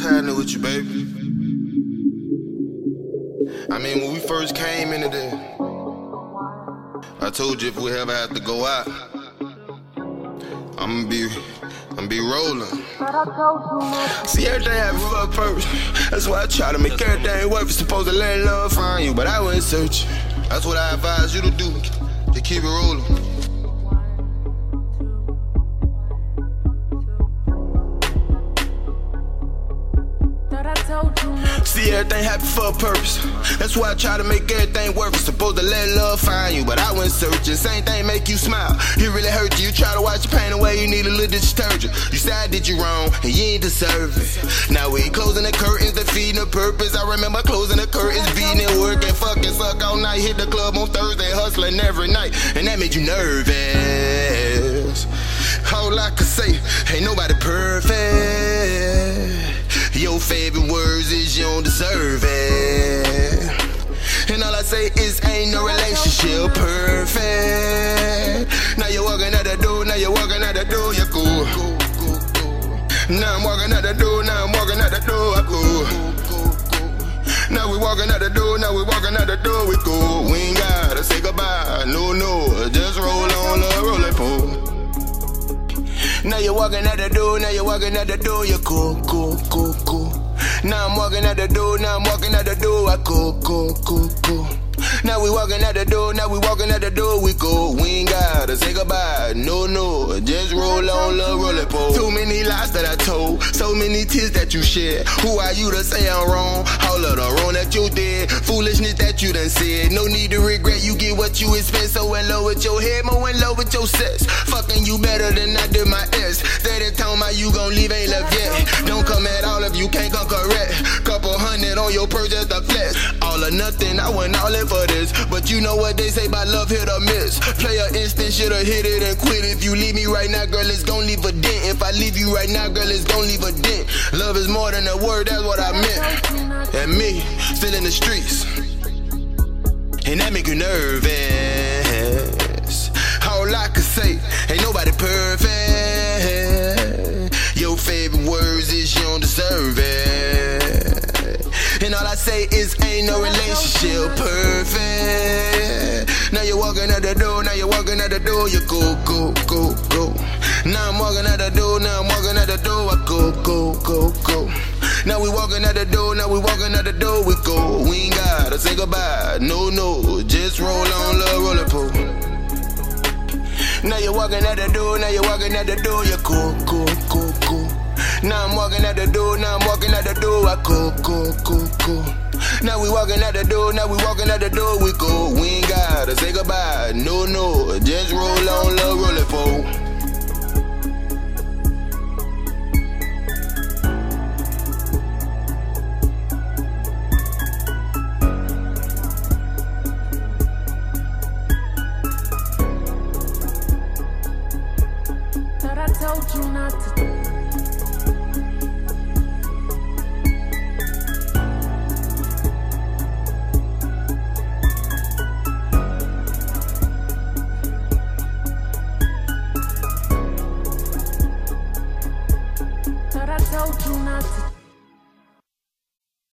happening with you, baby? I mean, when we first came into this, I told you if we ever have to go out, I'm gonna be rolling. See, everything happens for a purpose. That's why I try to make everything work. It's supposed to let love find you, but I went searching. That's what I advise you to do, to keep it rolling. See, everything happen for a purpose. That's why I try to make everything work. It's supposed to let love find you, but I went searching. Same thing make you smile. It really hurt you. You try to wash your pain away, you need a little detergent. You said I did you wrong, and you ain't deserve it. Now we closing the curtains, defeating the purpose. I remember closing the curtains, beating and working, fucking suck all night. Hit the club on Thursday, hustling every night, and that made you nervous. All I could say, ain't nobody perfect. Your favorite words is you don't deserve it. And all I say is ain't no relationship perfect. Now you're walking out the door, now you're walking out the door, you're cool. Now I'm walking out the door, now I'm walking out the door, I cool. Now we walking out the door, now we walking out the door, we cool. We ain't gotta say goodbye, no, just roll on the rolling pole. Now you're walking out the door, now you're walking out the door, you're cool. Now I'm walking out the door, now I'm walking out the door, I cool. Now we walking out the door, now we walking out the door, we go. We ain't gotta say goodbye, no, just roll on the roller pole. Too many lies that I told, so many tears that you shed. Who are you to say I'm wrong? All of the wrong that you did, foolishness that you done said. No need to regret, you get what you expect. So in love with your head, more in love with your sex. Fucking you better than I did my ex. Steady talking about you gon' leave, ain't left yet. Don't come at all if you can't come correct. Couple hundred on your purse just a flex. All or nothing, I went all in for this. But you know what they say about love, hit or miss. Player instinct, shoulda hit it and quit. If you leave me right now, girl, it's gon' leave a dent. If I leave you right now, girl, it's gon' leave a dent. Love is more than a word, that's what I meant. And me, still in the streets, and that make you nervous. All I could say, ain't nobody perfect. Your favorite words is you don't deserve it. And all I say is ain't no relationship perfect. Now you're walking out the door, now you're walking out the door, you go. Now I'm walking out the door, now I'm walking out the door, I go. Now we walking out the door, now we walking out the door, we go. We ain't gotta say goodbye, no, just roll on the roller pole. Now you're walking out the door, now you're walking out the door, you go. Now I'm walking out the door, now I'm walking out the door, I go. Now we walking out the door, now we walking out the door, we go. We ain't gotta say goodbye, no, just roll on